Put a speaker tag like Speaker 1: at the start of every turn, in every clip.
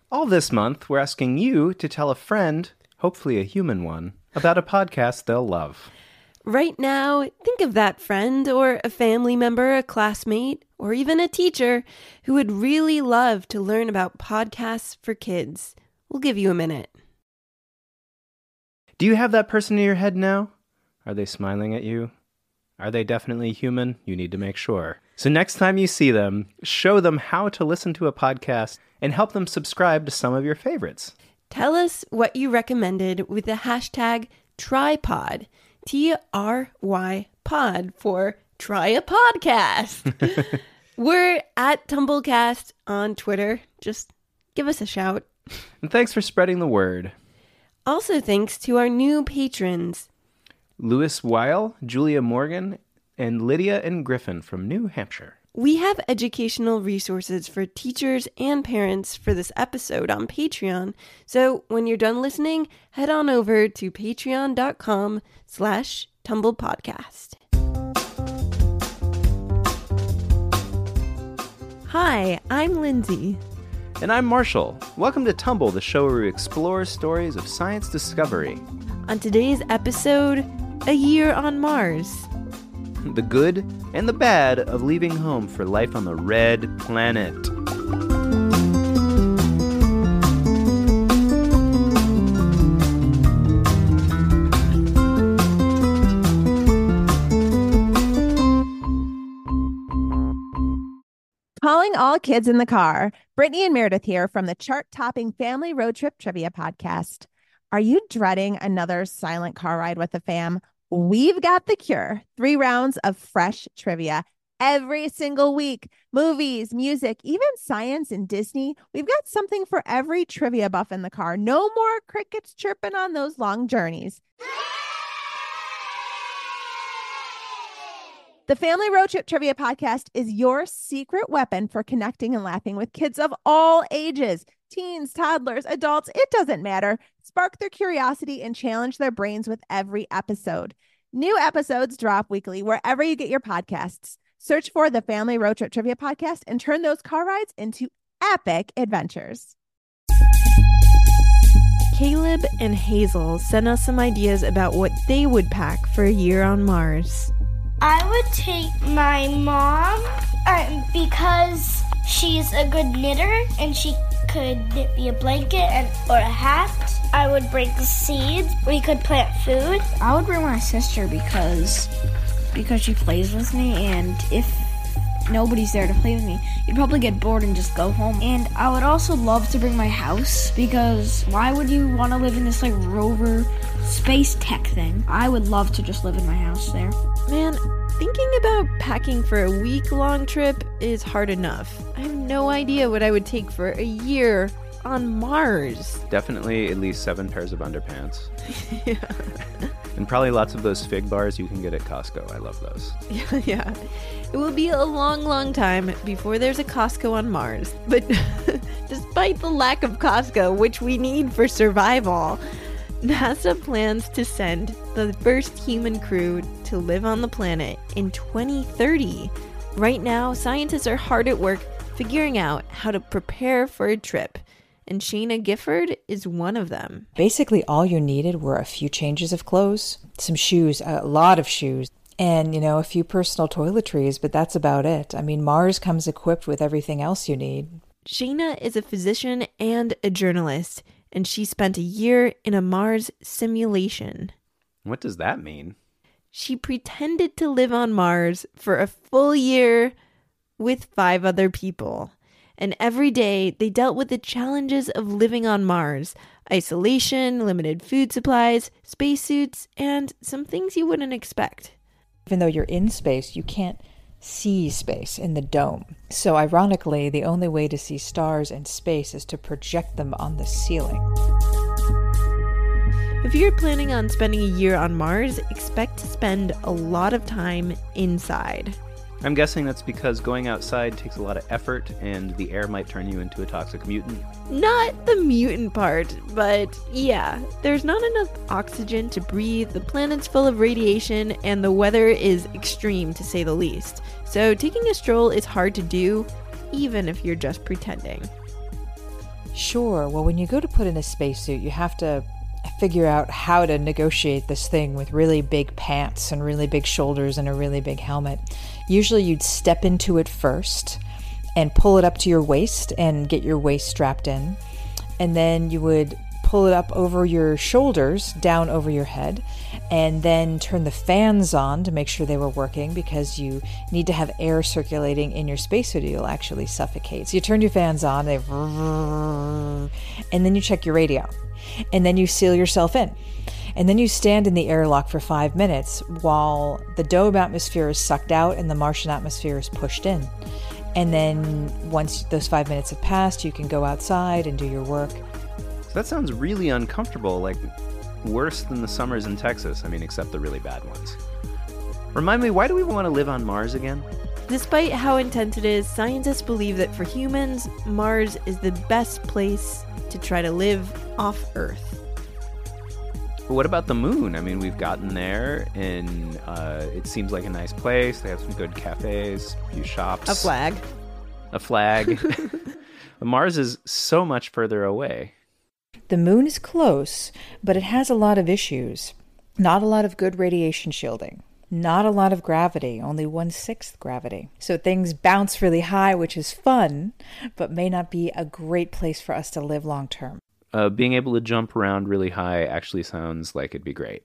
Speaker 1: All this month, we're asking you to tell a friend, hopefully a human one, about a podcast they'll love.
Speaker 2: Right now, think of that friend or a family member, a classmate, or even a teacher who would really love to learn about podcasts for kids. We'll give you a minute.
Speaker 1: Do you have that person in your head now? Are they smiling at you? Are they definitely human? You need to make sure. So next time you see them, show them how to listen to a podcast and help them subscribe to some of your favorites.
Speaker 2: Tell us what you recommended with the hashtag TryPod. TRY pod for try a podcast. We're at Tumblecast on Twitter. Just give us a shout.
Speaker 1: And thanks for spreading the word.
Speaker 2: Also thanks to our new patrons.
Speaker 1: Louis Weil, Julia Morgan, and Lydia and Griffin from New Hampshire.
Speaker 2: We have educational resources for teachers and parents for this episode on Patreon. So when you're done listening, head on over to patreon.com/tumblepodcast. Hi, I'm Lindsay.
Speaker 1: And I'm Marshall. Welcome to Tumble, the show where we explore stories of science discovery.
Speaker 2: On today's episode, a year on Mars.
Speaker 1: The good and the bad of leaving home for life on the red planet.
Speaker 3: Calling all kids in the car. Brittany and Meredith here from the chart-topping Family Road Trip Trivia Podcast. Are you dreading another silent car ride with the fam? We've got the cure. 3 rounds of fresh trivia every single week. Movies, music, even science and Disney. We've got something for every trivia buff in the car. No more crickets chirping on those long journeys. The Family Road Trip Trivia Podcast is your secret weapon for connecting and laughing with kids of all ages. Teens, toddlers, adults, it doesn't matter. Spark their curiosity and challenge their brains with every episode. New episodes drop weekly wherever you get your podcasts. Search for the Family Road Trip Trivia Podcast and turn those car rides into epic adventures.
Speaker 2: Caleb and Hazel sent us some ideas about what they would pack for a year on Mars.
Speaker 4: I would take my mom because she's a good knitter and she could knit me a blanket or a hat. I would bring seeds. We could plant food.
Speaker 5: I would bring my sister because she plays with me, and if nobody's there to play with me, you'd probably get bored and just go home. And I would also love to bring my house, because why would you want to live in this like rover space tech thing? I would love to just live in my house there.
Speaker 2: Man, thinking about packing for a week-long trip is hard enough. I have no idea what I would take for a year on Mars.
Speaker 1: Definitely at least 7 pairs of underpants.
Speaker 2: Yeah.
Speaker 1: And probably lots of those fig bars you can get at Costco. I love those.
Speaker 2: Yeah. It will be a long, long time before there's a Costco on Mars. But despite the lack of Costco, which we need for survival, NASA plans to send the first human crew to live on the planet in 2030. Right now, scientists are hard at work figuring out how to prepare for a trip, and Shayna Gifford is one of them.
Speaker 6: Basically, all you needed were a few changes of clothes, some shoes, a lot of shoes, and, a few personal toiletries, but that's about it. I mean, Mars comes equipped with everything else you need.
Speaker 2: Shayna is a physician and a journalist, and she spent a year in a Mars simulation.
Speaker 1: What does that mean?
Speaker 2: She pretended to live on Mars for a full year with 5 other people. And every day they dealt with the challenges of living on Mars: isolation, limited food supplies, spacesuits, and some things you wouldn't expect.
Speaker 6: Even though you're in space, you can't see space in the dome. So ironically, the only way to see stars in space is to project them on the ceiling.
Speaker 2: If you're planning on spending a year on Mars, expect to spend a lot of time inside.
Speaker 1: I'm guessing that's because going outside takes a lot of effort and the air might turn you into a toxic mutant.
Speaker 2: Not the mutant part, but yeah, there's not enough oxygen to breathe, the planet's full of radiation, and the weather is extreme to say the least. So taking a stroll is hard to do, even if you're just pretending.
Speaker 6: Sure. Well, when you go to put in a spacesuit, you have to figure out how to negotiate this thing with really big pants and really big shoulders and a really big helmet. Usually you'd step into it first and pull it up to your waist and get your waist strapped in. And then you would pull it up over your shoulders, down over your head, and then turn the fans on to make sure they were working, because you need to have air circulating in your spacesuit or you'll actually suffocate. So you turn your fans on, and then you check your radio. And then you seal yourself in. And then you stand in the airlock for 5 minutes while the dome atmosphere is sucked out and the Martian atmosphere is pushed in. And then once those 5 minutes have passed, you can go outside and do your work.
Speaker 1: So that sounds really uncomfortable, like worse than the summers in Texas. I mean, except the really bad ones. Remind me, why do we want to live on Mars again?
Speaker 2: Despite how intense it is, scientists believe that for humans, Mars is the best place to try to live off Earth.
Speaker 1: But what about the moon? I mean, we've gotten there, and it seems like a nice place. They have some good cafes, a few shops.
Speaker 2: A flag.
Speaker 1: A flag. Mars is so much further away.
Speaker 6: The moon is close, but it has a lot of issues. Not a lot of good radiation shielding. Not a lot of gravity, only 1/6 gravity. So things bounce really high, which is fun, but may not be a great place for us to live long term.
Speaker 1: Being able to jump around really high actually sounds like it'd be great.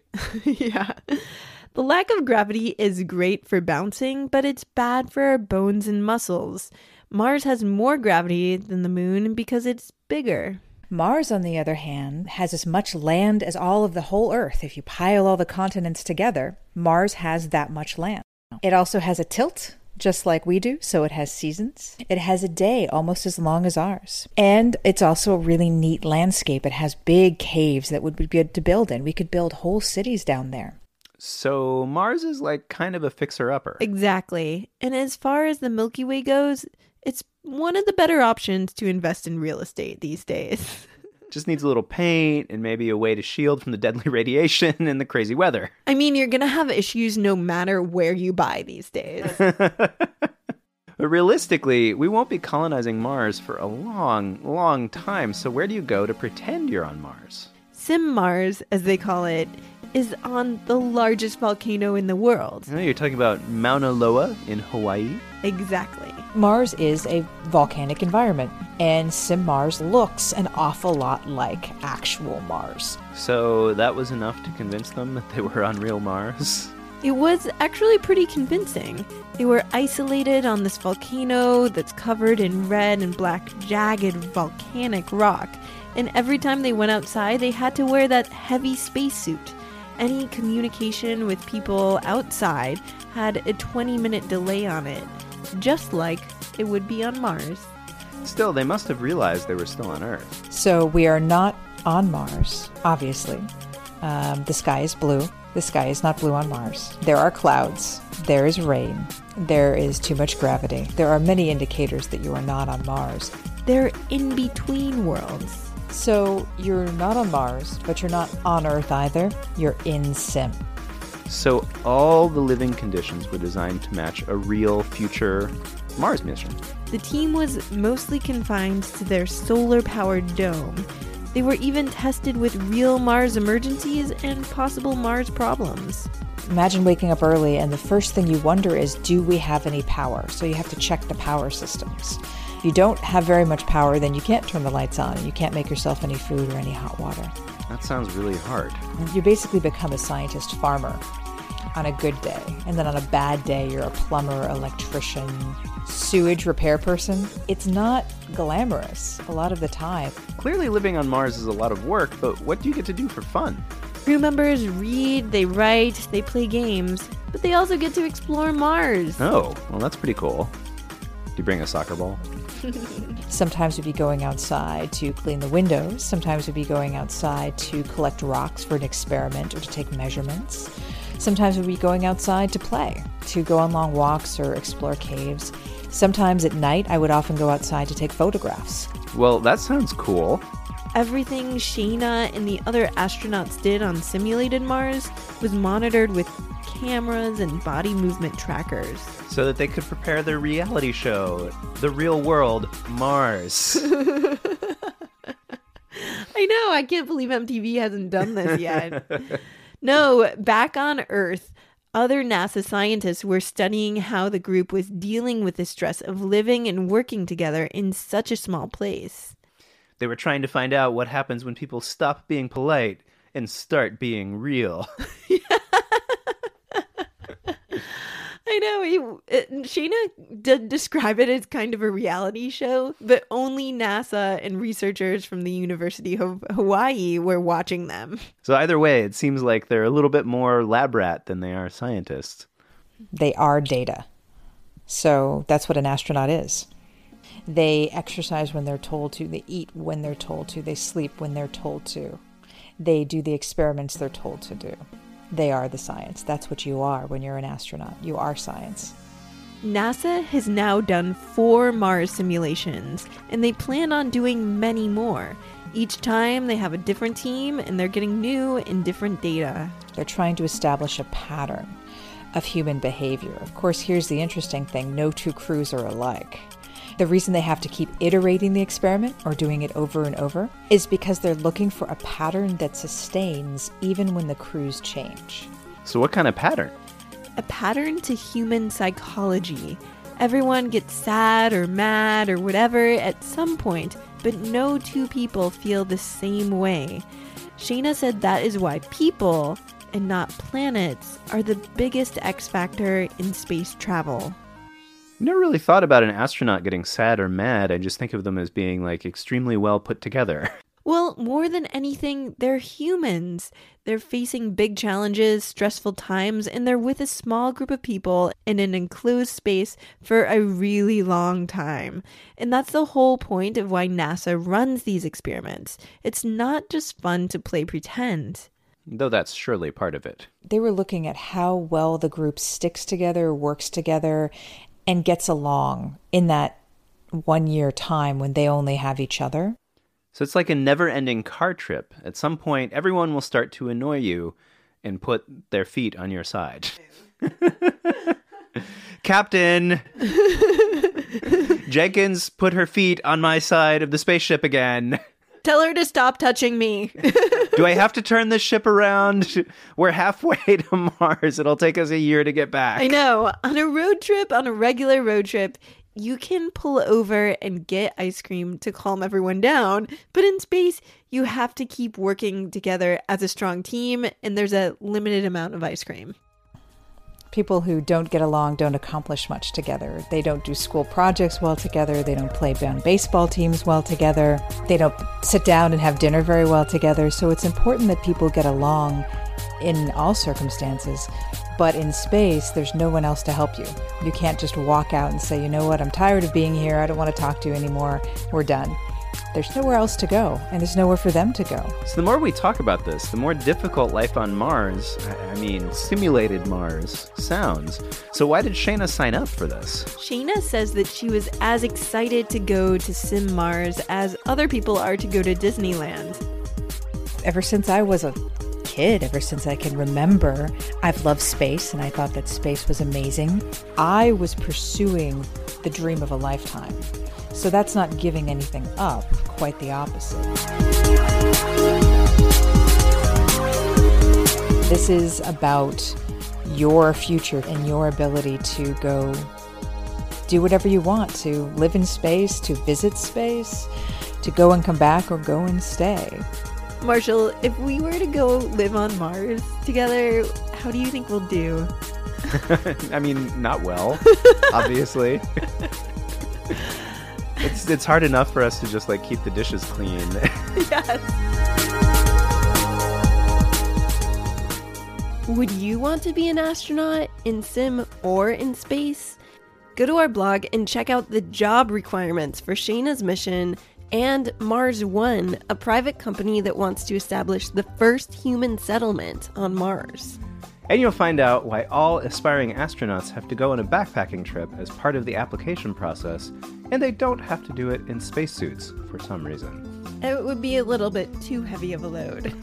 Speaker 2: Yeah. The lack of gravity is great for bouncing, but it's bad for our bones and muscles. Mars has more gravity than the moon because it's bigger.
Speaker 6: Mars, on the other hand, has as much land as all of the whole Earth. If you pile all the continents together, Mars has that much land. It also has a tilt, just like we do, so it has seasons. It has a day almost as long as ours. And it's also a really neat landscape. It has big caves that would be good to build in. We could build whole cities down there.
Speaker 1: So Mars is like kind of a fixer-upper.
Speaker 2: Exactly. And as far as the Milky Way goes, it's one of the better options to invest in real estate these days.
Speaker 1: Just needs a little paint and maybe a way to shield from the deadly radiation and the crazy weather.
Speaker 2: I mean, you're going to have issues no matter where you buy these days.
Speaker 1: But realistically, we won't be colonizing Mars for a long, long time. So where do you go to pretend you're on Mars?
Speaker 2: SimMars, as they call it, is on the largest volcano in the world.
Speaker 1: You know, you're talking about Mauna Loa in Hawaii?
Speaker 2: Exactly.
Speaker 6: Mars is a volcanic environment, and SimMars looks an awful lot like actual Mars.
Speaker 1: So that was enough to convince them that they were on real Mars?
Speaker 2: It was actually pretty convincing. They were isolated on this volcano that's covered in red and black jagged volcanic rock, and every time they went outside, they had to wear that heavy spacesuit. Any communication with people outside had a 20-minute delay on it, just like it would be on Mars.
Speaker 1: Still, they must have realized they were still on Earth.
Speaker 6: So we are not on Mars, obviously. The sky is blue. The sky is not blue on Mars. There are clouds. There is rain. There is too much gravity. There are many indicators that you are not on Mars.
Speaker 2: They're in between worlds.
Speaker 6: So you're not on Mars, but you're not on Earth either. You're in Sim.
Speaker 1: So all the living conditions were designed to match a real future Mars mission.
Speaker 2: The team was mostly confined to their solar-powered dome. They were even tested with real Mars emergencies and possible Mars problems.
Speaker 6: Imagine waking up early and the first thing you wonder is, do we have any power? So you have to check the power systems. If you don't have very much power, then you can't turn the lights on and you can't make yourself any food or any hot water.
Speaker 1: That sounds really hard.
Speaker 6: You basically become a scientist farmer on a good day. And then on a bad day, you're a plumber, electrician, sewage repair person. It's not glamorous a lot of the time.
Speaker 1: Clearly living on Mars is a lot of work, but what do you get to do for fun?
Speaker 2: Crew members read, they write, they play games, but they also get to explore Mars.
Speaker 1: Oh, well, that's pretty cool. Do you bring a soccer ball?
Speaker 6: Sometimes we'd be going outside to clean the windows. Sometimes we'd be going outside to collect rocks for an experiment or to take measurements. Sometimes we'd be going outside to play, to go on long walks or explore caves. Sometimes at night, I would often go outside to take photographs.
Speaker 1: Well, that sounds cool.
Speaker 2: Everything Shayna and the other astronauts did on simulated Mars was monitored with cameras and body movement trackers.
Speaker 1: So that they could prepare their reality show, The Real World Mars.
Speaker 2: I know. I can't believe MTV hasn't done this yet. No, back on Earth, other NASA scientists were studying how the group was dealing with the stress of living and working together in such a small place.
Speaker 1: They were trying to find out what happens when people stop being polite and start being real.
Speaker 2: I know. Shayna did describe it as kind of a reality show, but only NASA and researchers from the University of Hawaii were watching them.
Speaker 1: So either way, it seems like they're a little bit more lab rat than they are scientists.
Speaker 6: They are data. So that's what an astronaut is. They exercise when they're told to. They eat when they're told to. They sleep when they're told to. They do the experiments they're told to do. They are the science. That's what you are when you're an astronaut. You are science.
Speaker 2: NASA has now done 4 Mars simulations, and they plan on doing many more. Each time they have a different team, and they're getting new and different data.
Speaker 6: They're trying to establish a pattern of human behavior. Of course, here's the interesting thing. No two crews are alike. The reason they have to keep iterating the experiment or doing it over and over is because they're looking for a pattern that sustains even when the crews change.
Speaker 1: So what kind of pattern?
Speaker 2: A pattern to human psychology. Everyone gets sad or mad or whatever at some point, but no two people feel the same way. Shayna said that is why people, and not planets, are the biggest X factor in space travel.
Speaker 1: I've never really thought about an astronaut getting sad or mad. I just think of them as being like extremely well put together.
Speaker 2: Well, more than anything, they're humans. They're facing big challenges, stressful times, and they're with a small group of people in an enclosed space for a really long time. And that's the whole point of why NASA runs these experiments. It's not just fun to play pretend.
Speaker 1: Though that's surely part of it.
Speaker 6: They were looking at how well the group sticks together, works together, and gets along in that 1 year time when they only have each other.
Speaker 1: So it's like a never-ending car trip. At some point, everyone will start to annoy you and put their feet on your side. Captain! Jenkins put her feet on my side of the spaceship again.
Speaker 2: Tell her to stop touching me.
Speaker 1: Do I have to turn this ship around? We're halfway to Mars. It'll take us a year to get back.
Speaker 2: I know. On a road trip, on a regular road trip, you can pull over and get ice cream to calm everyone down. But in space, you have to keep working together as a strong team, and there's a limited amount of ice cream.
Speaker 6: People who don't get along don't accomplish much together. They don't do school projects well together. They don't play on baseball teams well together. They don't sit down and have dinner very well together. So it's important that people get along in all circumstances. But in space, there's no one else to help you. You can't just walk out and say, you know what, I'm tired of being here. I don't want to talk to you anymore. We're done. There's nowhere else to go, and there's nowhere for them to go.
Speaker 1: So the more we talk about this, the more difficult life on Mars, simulated Mars, sounds. So why did Shayna sign up for this?
Speaker 2: Shayna says that she was as excited to go to Sim Mars as other people are to go to Disneyland.
Speaker 6: Ever since I was a kid, ever since I can remember, I've loved space, and I thought that space was amazing. I was pursuing the dream of a lifetime. So that's not giving anything up, quite the opposite. This is about your future and your ability to go do whatever you want, to live in space, to visit space, to go and come back or go and stay.
Speaker 2: Marshall, if we were to go live on Mars together, how do you think we'll do?
Speaker 1: Not well, obviously. It's hard enough for us to just keep the dishes clean.
Speaker 2: Yes. Would you want to be an astronaut in sim or in space? Go to our blog and check out the job requirements for Shayna's mission and Mars One, a private company that wants to establish the first human settlement on Mars.
Speaker 1: And you'll find out why all aspiring astronauts have to go on a backpacking trip as part of the application process, and they don't have to do it in spacesuits for some reason.
Speaker 2: It would be a little bit too heavy of a load.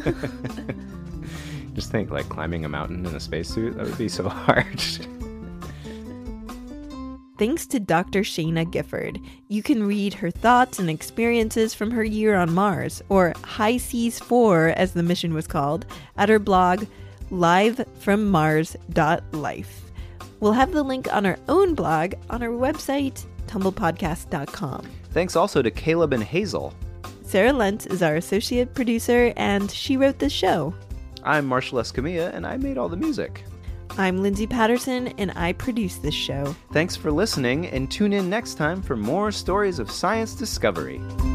Speaker 1: Just think, climbing a mountain in a spacesuit, that would be so hard.
Speaker 2: thanks to Dr. Shayna Gifford. You can read her thoughts and experiences from her year on Mars, or High Seas 4 as the mission was called, at her blog livefrommars.life. We'll have the link on our own blog on our website, tumblepodcast.com.
Speaker 1: Thanks also to Caleb and Hazel.
Speaker 2: Sarah Lentz is our associate producer, and she wrote this show.
Speaker 1: I'm Marshall Escamilla, and I made all the music.
Speaker 2: I'm Lindsay Patterson, and I produce this show.
Speaker 1: Thanks for listening, and tune in next time for more stories of science discovery.